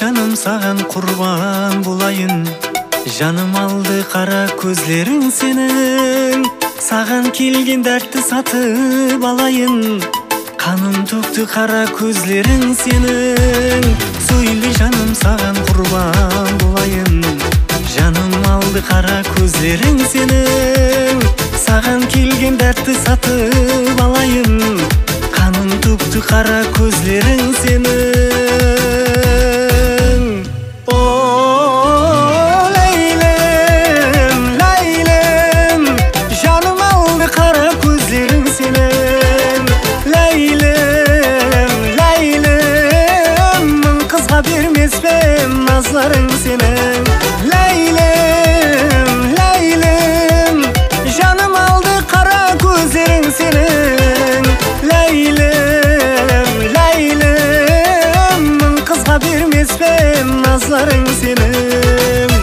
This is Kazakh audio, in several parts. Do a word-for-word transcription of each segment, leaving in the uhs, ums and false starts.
жаным саған құрбан болайын. Жаным алды қара көзлерің сенің, саған келген дәртті сатып алайын. Қаным төкті қара көзлерің сенің, сөйле жаным саған құрбан болайын. Жаным алды қара көзлерің сенің, саған келген дәртті сатып алайын. Қаным төкті қара көзлерің сенің. Nazların senin Leylem, Leylem, canım aldı kara gözlerin senin. Leylem, Leylem, kızga vermez ben nazların senin.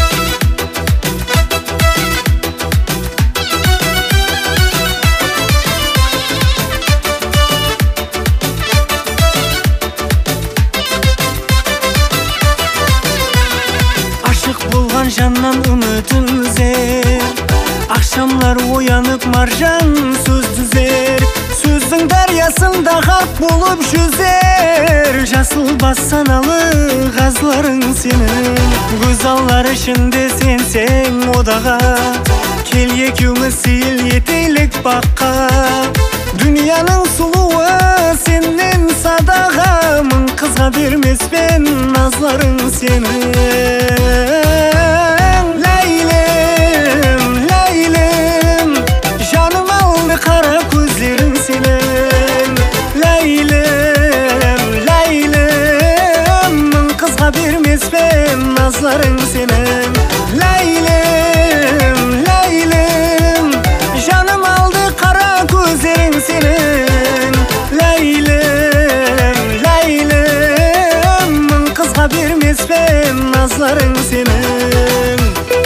Болған жаннан үмітін үзер, ақшамлар оянып маржан сөз түзер. Сөздің дариясында ғарқ болып жүзер, жасыл бас саналы ғазларың сенің. Көз аллар ішінде сенсең одаға, кел екеуміз сейіл етейлік баққа. Дүнияның сұлуы сеннен садаға, мың қызға бермеспен назларың сенің. Nazların senin Leylem, Leylem, canım aldı kara gözlerin senin. Leylem, Leylem, kızga vermez ben nazların senin.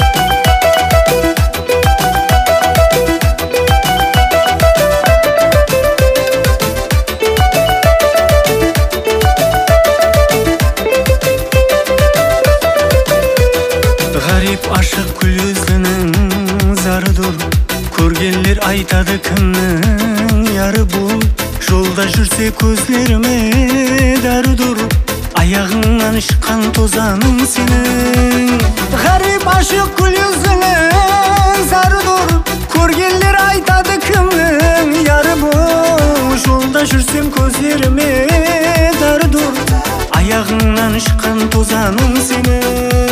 Aşık gül yüzlünün zarıdır, көргенлер айтады кімнің яры бұл. Жолда жүрсе көзлеріме дәрідір, аяғыңнан шыққан тозаның сенің. Ғарип ашық гүл yüzлünün зарыdır, көргенлер айтады кімнің яры бұл. Жолда жүрсем көзлеріме дәрідір, аяғыңнан шыққан тозаның сенің.